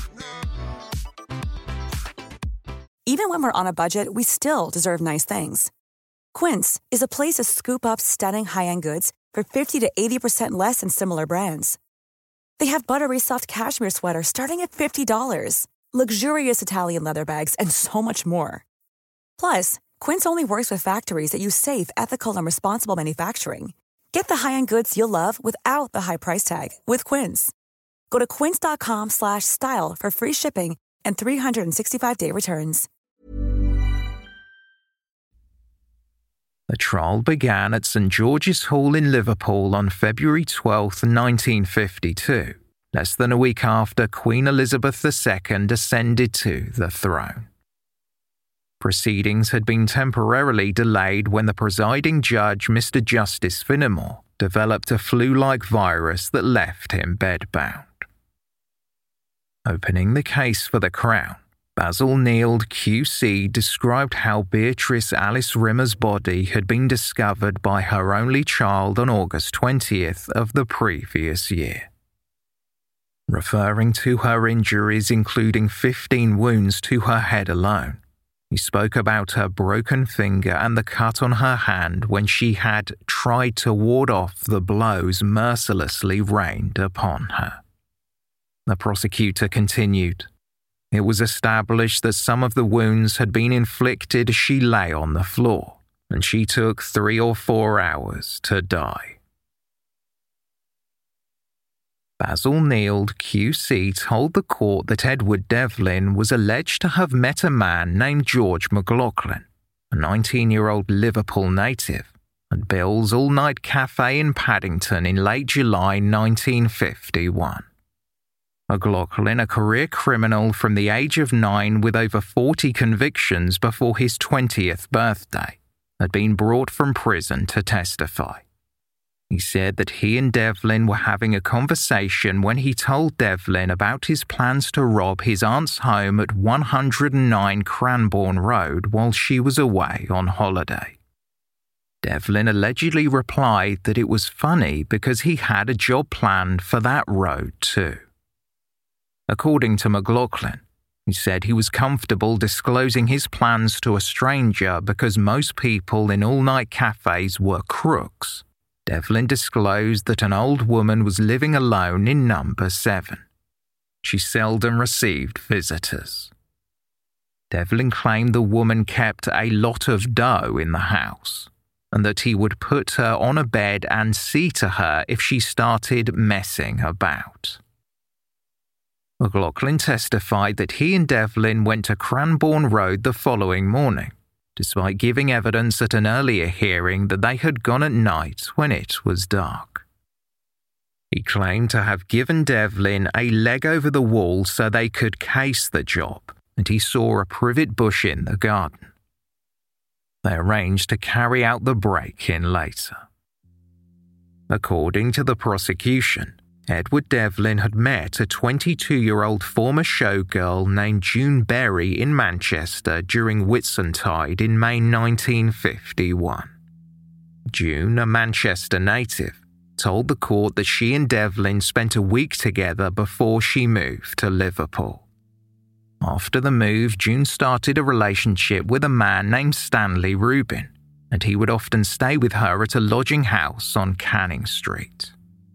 Even when we're on a budget, we still deserve nice things. Quince is a place to scoop up stunning high-end goods for fifty to eighty percent less than similar brands. They have buttery soft cashmere sweaters starting at fifty dollars, luxurious Italian leather bags, and so much more. Plus, Quince only works with factories that use safe, ethical, and responsible manufacturing. Get the high-end goods you'll love without the high price tag with Quince. Go to quince.com slash style for free shipping and three sixty-five day returns. The trial began at St George's Hall in Liverpool on February twelfth, nineteen fifty-two, less than a week after Queen Elizabeth the Second ascended to the throne. Proceedings had been temporarily delayed when the presiding judge, Mister Justice Finnemore, developed a flu-like virus that left him bedbound. Opening the case for the Crown, Basil Neild Q C described how Beatrice Alice Rimmer's body had been discovered by her only child on August twentieth of the previous year. Referring to her injuries, including fifteen wounds to her head alone, he spoke about her broken finger and the cut on her hand when she had tried to ward off the blows mercilessly rained upon her. The prosecutor continued, "It was established that some of the wounds had been inflicted as she lay on the floor, and she took three or four hours to die." Basil Neild Q C told the court that Edward Devlin was alleged to have met a man named George McLaughlin, a nineteen-year-old Liverpool native, at Bill's all-night cafe in Paddington in late July nineteen fifty-one. McLaughlin, a career criminal from the age of nine with over forty convictions before his twentieth birthday, had been brought from prison to testify. He said that he and Devlin were having a conversation when he told Devlin about his plans to rob his aunt's home at one oh nine Cranbourne Road while she was away on holiday. Devlin allegedly replied that it was funny because he had a job planned for that road too. According to McLaughlin, he said he was comfortable disclosing his plans to a stranger because most people in all-night cafes were crooks. Devlin disclosed that an old woman was living alone in number seven. She seldom received visitors. Devlin claimed the woman kept a lot of dough in the house, and that he would put her on a bed and see to her if she started messing about. McLaughlin testified that he and Devlin went to Cranbourne Road the following morning, despite giving evidence at an earlier hearing that they had gone at night when it was dark. He claimed to have given Devlin a leg over the wall so they could case the job, and he saw a privet bush in the garden. They arranged to carry out the break-in later. According to the prosecution, Edward Devlin had met a twenty-two-year-old former showgirl named June Berry in Manchester during Whitsuntide in May nineteen fifty-one. June, a Manchester native, told the court that she and Devlin spent a week together before she moved to Liverpool. After the move, June started a relationship with a man named Stanley Rubin, and he would often stay with her at a lodging house on Canning Street.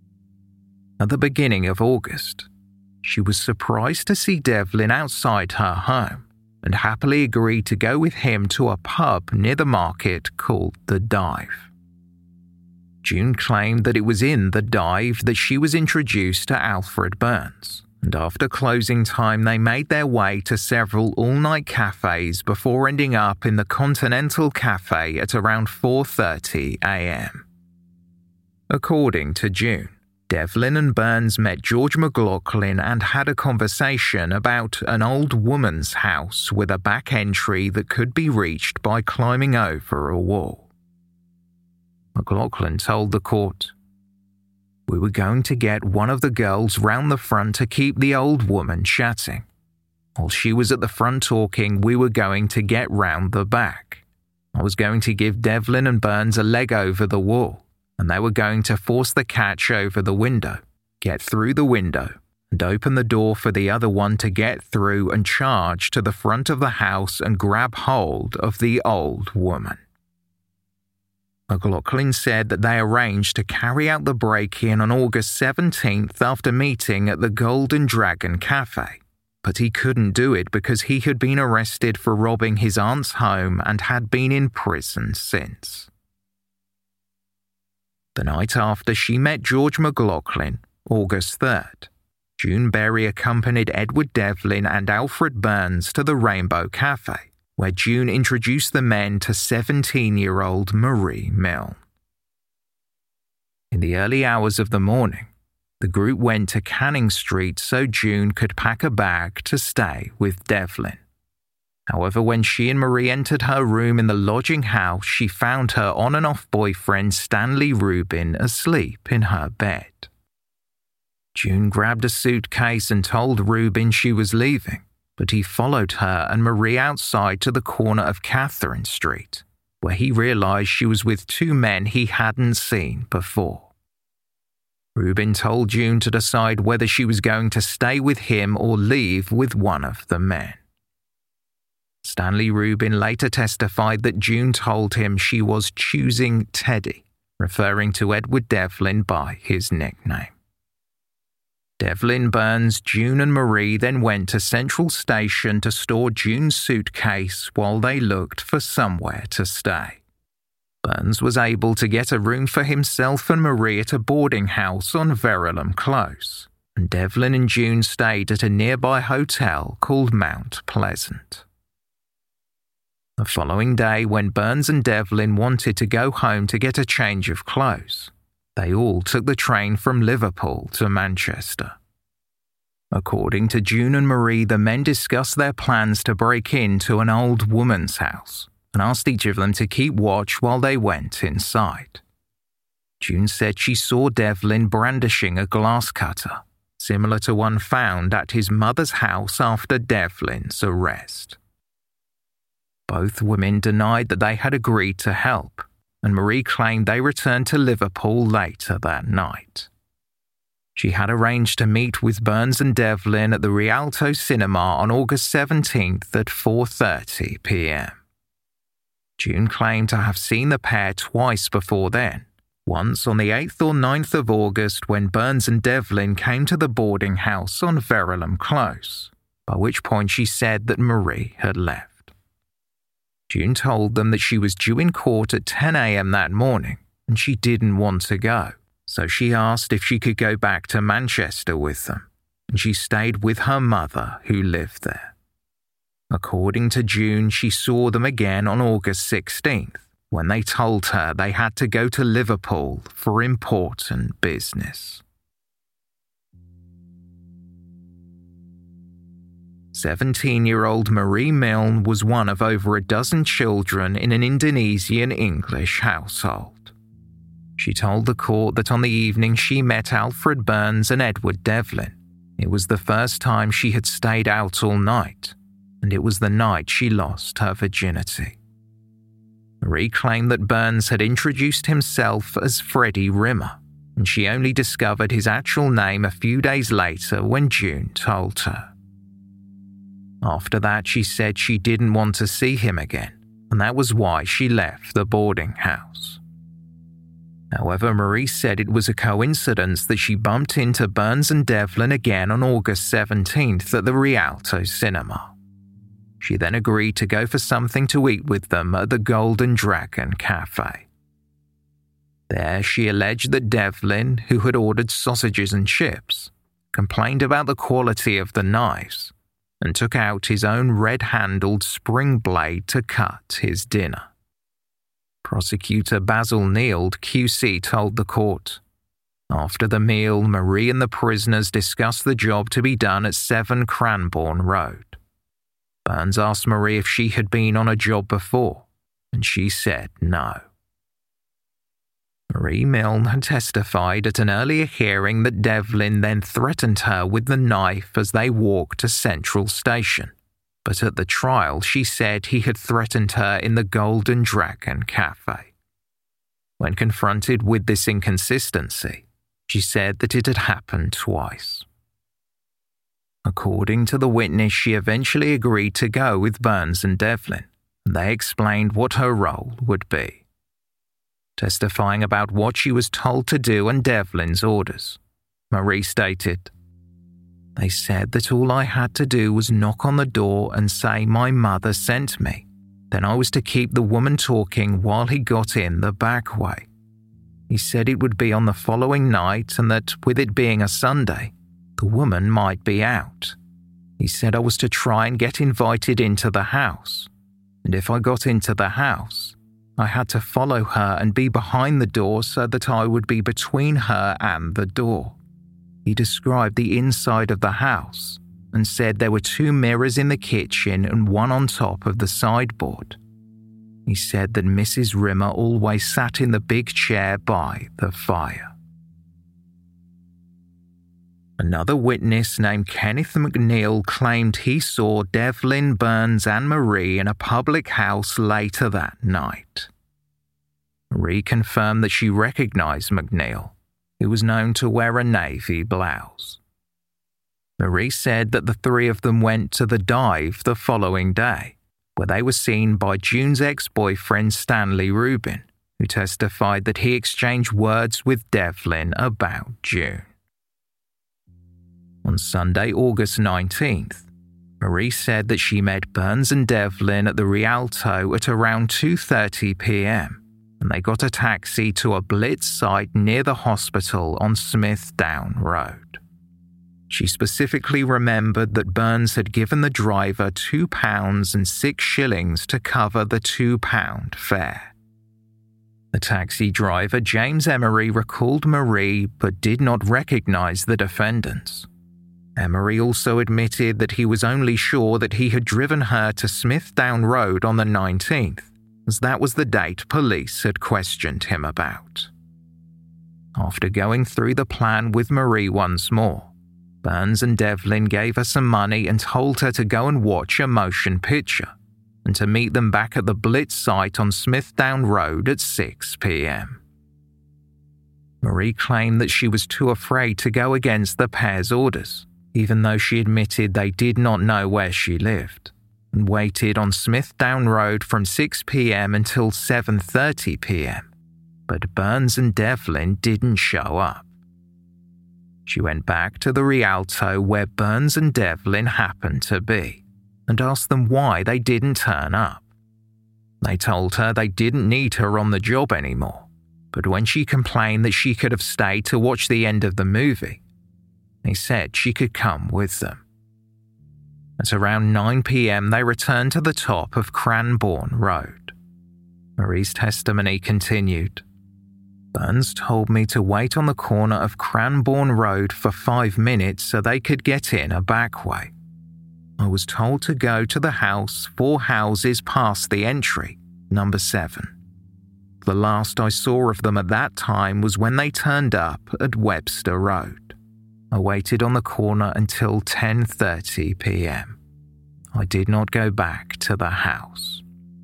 At the beginning of August, she was surprised to see Devlin outside her home and happily agreed to go with him to a pub near the market called The Dive. June claimed that it was in The Dive that she was introduced to Alfred Burns, and after closing time they made their way to several all-night cafes before ending up in the Continental Cafe at around four thirty a.m. According to June, Devlin and Burns met George McLaughlin and had a conversation about an old woman's house with a back entry that could be reached by climbing over a wall. McLaughlin told the court, "We were going to get one of the girls round the front to keep the old woman chatting. While she was at the front talking, we were going to get round the back. I was going to give Devlin and Burns a leg over the wall, and they were going to force the catch over the window, get through the window, and open the door for the other one to get through and charge to the front of the house and grab hold of the old woman." McLaughlin said that they arranged to carry out the break-in on August seventeenth after meeting at the Golden Dragon Cafe, but he couldn't do it because he had been arrested for robbing his aunt's home and had been in prison since. The night after she met George McLaughlin, August third, June Berry accompanied Edward Devlin and Alfred Burns to the Rainbow Cafe, where June introduced the men to seventeen-year-old Marie Milne. In the early hours of the morning, the group went to Canning Street so June could pack a bag to stay with Devlin. However, when she and Marie entered her room in the lodging house, she found her on and off boyfriend Stanley Rubin asleep in her bed. June grabbed a suitcase and told Rubin she was leaving, but he followed her and Marie outside to the corner of Catherine Street, where he realized she was with two men he hadn't seen before. Rubin told June to decide whether she was going to stay with him or leave with one of the men. Stanley Rubin later testified that June told him she was choosing Teddy, referring to Edward Devlin by his nickname. Devlin, Burns, June and Marie then went to Central Station to store June's suitcase while they looked for somewhere to stay. Burns was able to get a room for himself and Marie at a boarding house on Verulam Close, and Devlin and June stayed at a nearby hotel called Mount Pleasant. The following day, when Burns and Devlin wanted to go home to get a change of clothes, they all took the train from Liverpool to Manchester. According to June and Marie, the men discussed their plans to break into an old woman's house and asked each of them to keep watch while they went inside. June said she saw Devlin brandishing a glass cutter, similar to one found at his mother's house after Devlin's arrest. Both women denied that they had agreed to help, and Marie claimed they returned to Liverpool later that night. She had arranged to meet with Burns and Devlin at the Rialto Cinema on August seventeenth at four thirty p.m. June claimed to have seen the pair twice before then, once on the eighth or ninth of August when Burns and Devlin came to the boarding house on Verulam Close, by which point she said that Marie had left. June told them that she was due in court at ten a.m. that morning and she didn't want to go. So she asked if she could go back to Manchester with them, and she stayed with her mother who lived there. According to June, she saw them again on August sixteenth, when they told her they had to go to Liverpool for important business. seventeen-year-old Marie Milne was one of over a dozen children in an Indonesian English household. She told the court that on the evening she met Alfred Burns and Edward Devlin, it was the first time she had stayed out all night, and it was the night she lost her virginity. Marie claimed that Burns had introduced himself as Freddie Rimmer, and she only discovered his actual name a few days later when June told her. After that, she said she didn't want to see him again, and that was why she left the boarding house. However, Marie said it was a coincidence that she bumped into Burns and Devlin again on August seventeenth at the Rialto Cinema. She then agreed to go for something to eat with them at the Golden Dragon Cafe. There, she alleged that Devlin, who had ordered sausages and chips, complained about the quality of the knives and took out his own red-handled spring blade to cut his dinner. Prosecutor Basil Neild, Q C, told the court, after the meal, Marie and the prisoners discussed the job to be done at seven Cranbourne Road. Burns asked Marie if she had been on a job before, and she said no. Marie Milne had testified at an earlier hearing that Devlin then threatened her with the knife as they walked to Central Station, but at the trial she said he had threatened her in the Golden Dragon Cafe. When confronted with this inconsistency, she said that it had happened twice. According to the witness, she eventually agreed to go with Burns and Devlin, and they explained what her role would be. Testifying about what she was told to do and Devlin's orders, Marie stated, "They said that all I had to do was knock on the door and say my mother sent me. Then I was to keep the woman talking while he got in the back way. He said it would be on the following night and that with it being a Sunday, the woman might be out. He said I was to try and get invited into the house, and if I got into the house, I had to follow her and be behind the door so that I would be between her and the door. He described the inside of the house and said there were two mirrors in the kitchen and one on top of the sideboard. He said that Missus Rimmer always sat in the big chair by the fire." Another witness named Kenneth McNeil claimed he saw Devlin, Burns and Marie in a public house later that night. Marie confirmed that she recognized McNeil, who was known to wear a navy blouse. Marie said that the three of them went to the dive the following day, where they were seen by June's ex-boyfriend Stanley Rubin, who testified that he exchanged words with Devlin about June. On Sunday, August nineteenth, Marie said that she met Burns and Devlin at the Rialto at around two thirty p.m. and they got a taxi to a Blitz site near the hospital on Smith Down Road. She specifically remembered that Burns had given the driver two pounds and six shillings to cover the two pound fare. The taxi driver, James Emery, recalled Marie but did not recognise the defendants. Emery also admitted that he was only sure that he had driven her to Smithdown Road on the nineteenth, as that was the date police had questioned him about. After going through the plan with Marie once more, Burns and Devlin gave her some money and told her to go and watch a motion picture and to meet them back at the Blitz site on Smithdown Road at six p.m. Marie claimed that she was too afraid to go against the pair's orders, even though she admitted they did not know where she lived, and waited on Smithdown Road from six p.m. until seven thirty p.m. But Burns and Devlin didn't show up. She went back to the Rialto where Burns and Devlin happened to be and asked them why they didn't turn up. They told her they didn't need her on the job anymore, but when she complained that she could have stayed to watch the end of the movie, they said she could come with them. At around nine p.m. they returned to the top of Cranbourne Road. Marie's testimony continued. Burns told me to wait on the corner of Cranbourne Road for five minutes so they could get in a back way. I was told to go to the house four houses past the entry, number seven. The last I saw of them at that time was when they turned up at Webster Road. I waited on the corner until ten thirty p.m. I did not go back to the house.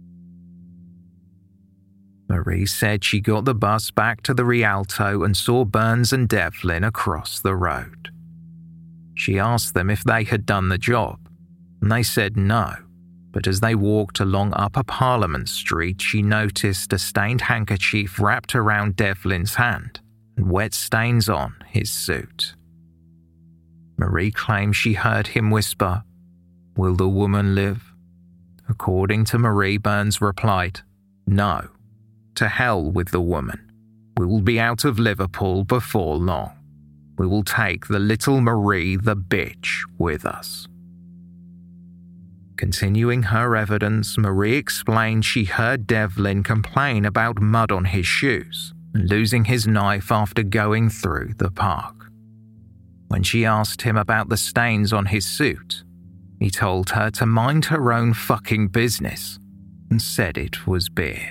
Marie said she got the bus back to the Rialto and saw Burns and Devlin across the road. She asked them if they had done the job, and they said no, but as they walked along Upper Parliament Street, she noticed a stained handkerchief wrapped around Devlin's hand and wet stains on his suit. Marie claimed she heard him whisper, "Will the woman live?" According to Marie, Burns replied, "No. To hell with the woman. We will be out of Liverpool before long. We will take the little Marie the bitch with us." Continuing her evidence, Marie explained she heard Devlin complain about mud on his shoes and losing his knife after going through the park. When she asked him about the stains on his suit, he told her to mind her own fucking business and said it was beer.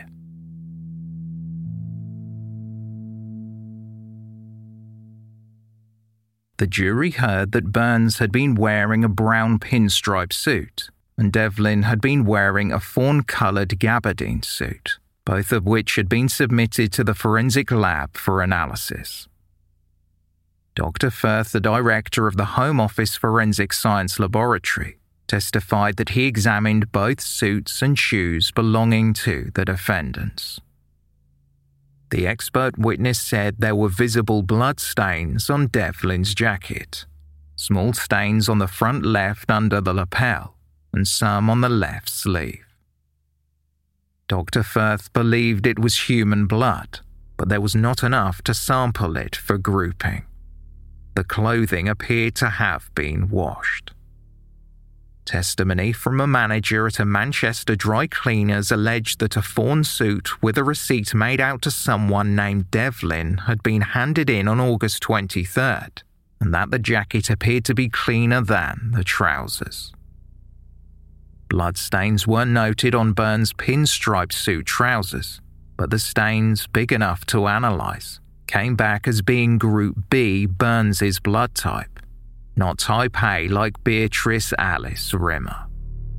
The jury heard that Burns had been wearing a brown pinstripe suit and Devlin had been wearing a fawn-coloured gabardine suit, both of which had been submitted to the forensic lab for analysis. Doctor Firth, the director of the Home Office Forensic Science Laboratory, testified that he examined both suits and shoes belonging to the defendants. The expert witness said there were visible blood stains on Devlin's jacket, small stains on the front left under the lapel, and some on the left sleeve. Doctor Firth believed it was human blood, but there was not enough to sample it for grouping. The clothing appeared to have been washed. Testimony from a manager at a Manchester dry cleaners alleged that a fawn suit with a receipt made out to someone named Devlin had been handed in on August twenty-third, and that the jacket appeared to be cleaner than the trousers. Bloodstains were noted on Burns' pinstripe suit trousers, but the stains, big enough to analyse, came back as being Group B Burns' blood type, not Type A like Beatrice Alice Rimmer.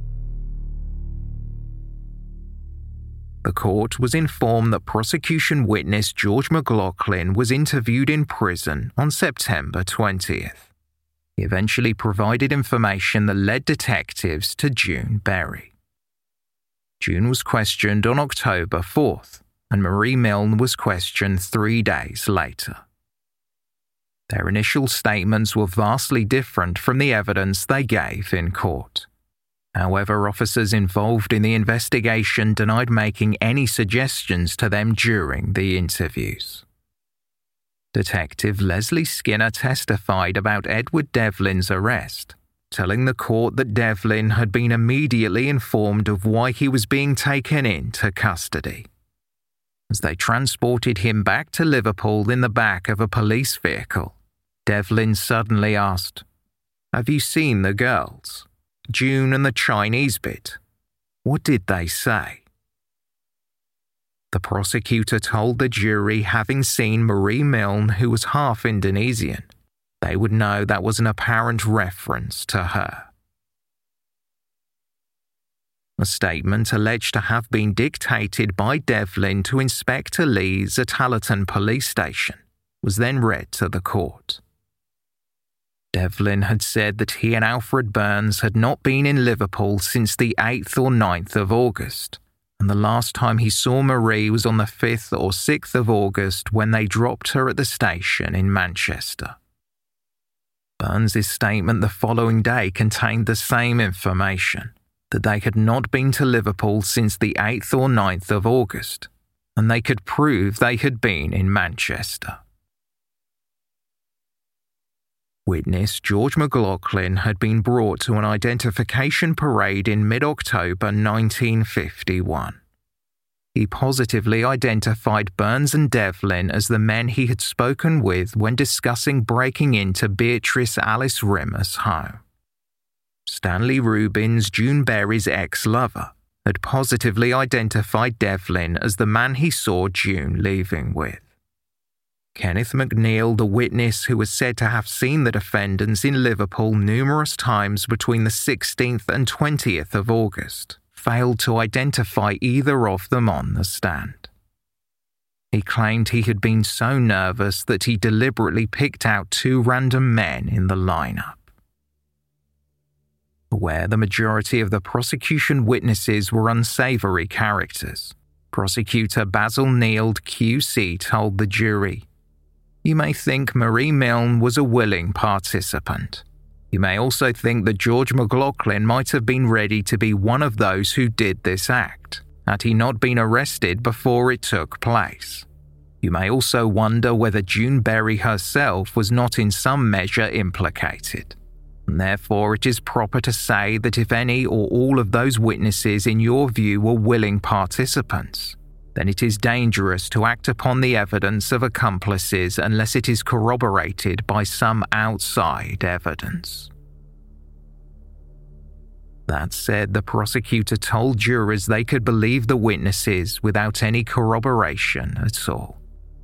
The court was informed that prosecution witness George McLaughlin was interviewed in prison on September twentieth. He eventually provided information that led detectives to June Berry. June was questioned on October fourth, and Marie Milne was questioned three days later. Their initial statements were vastly different from the evidence they gave in court. However, officers involved in the investigation denied making any suggestions to them during the interviews. Detective Leslie Skinner testified about Edward Devlin's arrest, telling the court that Devlin had been immediately informed of why he was being taken into custody. As they transported him back to Liverpool in the back of a police vehicle, Devlin suddenly asked, "Have you seen the girls? June and the Chinese bit? What did they say?" The prosecutor told the jury, having seen Marie Milne, who was half Indonesian, they would know that was an apparent reference to her. A statement alleged to have been dictated by Devlin to Inspector Lees at Allerton Police Station was then read to the court. Devlin had said that he and Alfred Burns had not been in Liverpool since the eighth or ninth of August, and the last time he saw Marie was on the fifth or sixth of August when they dropped her at the station in Manchester. Burns' statement the following day contained the same information, that they had not been to Liverpool since the eighth or ninth of August, and they could prove they had been in Manchester. Witness George McLaughlin had been brought to an identification parade in mid-October nineteen fifty-one. He positively identified Burns and Devlin as the men he had spoken with when discussing breaking into Beatrice Alice Rimmer's home. Stanley Rubins, June Berry's ex-lover, had positively identified Devlin as the man he saw June leaving with. Kenneth McNeil, the witness who was said to have seen the defendants in Liverpool numerous times between the sixteenth and twentieth of August, failed to identify either of them on the stand. He claimed he had been so nervous that he deliberately picked out two random men in the lineup. Where the majority of the prosecution witnesses were unsavoury characters, Prosecutor Basil Neild Q C told the jury, "You may think Marie Milne was a willing participant. You may also think that George McLaughlin might have been ready to be one of those who did this act, had he not been arrested before it took place. You may also wonder whether June Berry herself was not in some measure implicated. And therefore it is proper to say that if any or all of those witnesses in your view were willing participants, then it is dangerous to act upon the evidence of accomplices unless it is corroborated by some outside evidence." That said, the prosecutor told jurors they could believe the witnesses without any corroboration at all.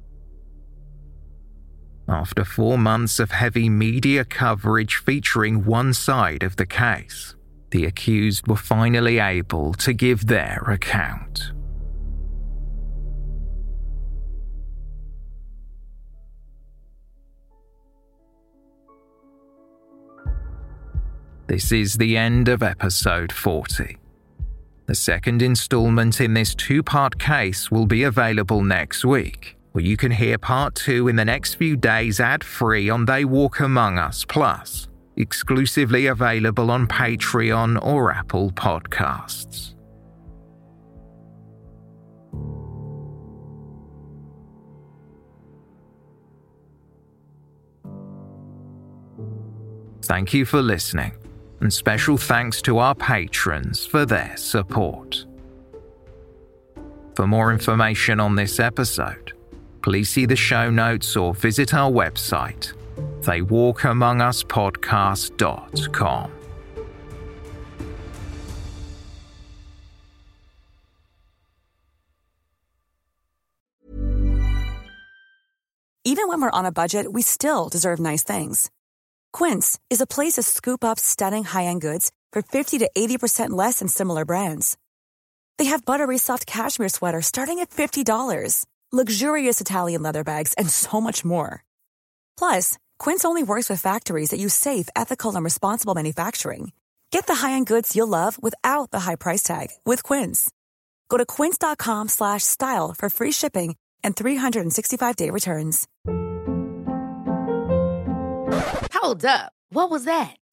After four months of heavy media coverage featuring one side of the case, the accused were finally able to give their account. This is the end of episode forty. The second installment in this two-part case will be available next week, where you can hear part two in the next few days ad-free on They Walk Among Us Plus, exclusively available on Patreon or Apple Podcasts. Thank you for listening, and special thanks to our patrons for their support. For more information on this episode, please see the show notes or visit our website, they walk among us podcast dot com. Even when we're on a budget, we still deserve nice things. Quince is a place to scoop up stunning high-end goods for fifty to eighty percent less than similar brands. They have buttery soft cashmere sweaters starting at fifty dollars, luxurious Italian leather bags, and so much more. Plus, Quince only works with factories that use safe, ethical, and responsible manufacturing. Get the high-end goods you'll love without the high price tag with Quince. Go to quince.com slash style for free shipping and three sixty-five day returns. Hold up. What was that?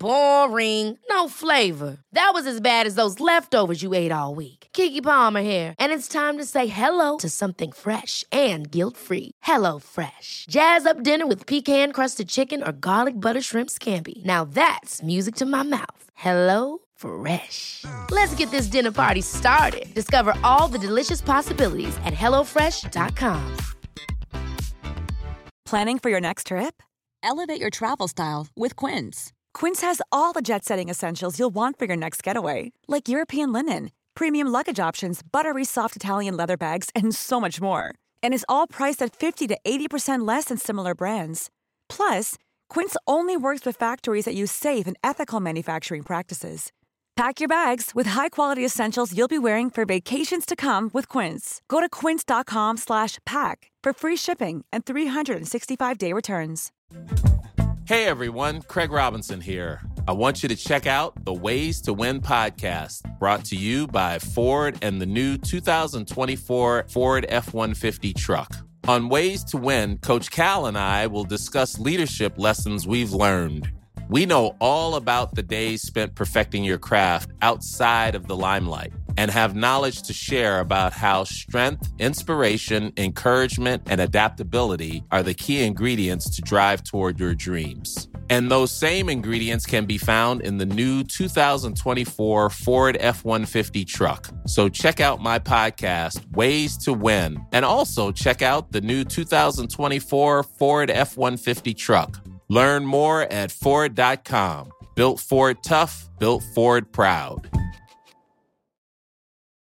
Boring. No flavor. That was as bad as those leftovers you ate all week. Keke Palmer here, and it's time to say hello to something fresh and guilt-free. Hello Fresh. Jazz up dinner with pecan-crusted chicken or garlic butter shrimp scampi. Now that's music to my mouth. Hello Fresh. Let's get this dinner party started. Discover all the delicious possibilities at hello fresh dot com. Planning for your next trip? Elevate your travel style with Quince. Quince has all the jet-setting essentials you'll want for your next getaway, like European linen, premium luggage options, buttery soft Italian leather bags, and so much more. And is all priced at fifty to eighty percent less than similar brands. Plus, Quince only works with factories that use safe and ethical manufacturing practices. Pack your bags with high-quality essentials you'll be wearing for vacations to come with Quince. Go to quince.com slash pack for free shipping and three sixty-five day returns. Hey everyone, Craig Robinson here. I want you to check out the Ways to Win podcast, brought to you by Ford and the new two thousand twenty-four Ford F one fifty truck. On Ways to Win, Coach Cal and I will discuss leadership lessons we've learned. We know all about the days spent perfecting your craft outside of the limelight and have knowledge to share about how strength, inspiration, encouragement, and adaptability are the key ingredients to drive toward your dreams. And those same ingredients can be found in the new two thousand twenty-four Ford F one fifty truck. So check out my podcast, Ways to Win, and also check out the new two thousand twenty-four Ford F one fifty truck. Learn more at Ford dot com. Built Ford tough, built Ford proud.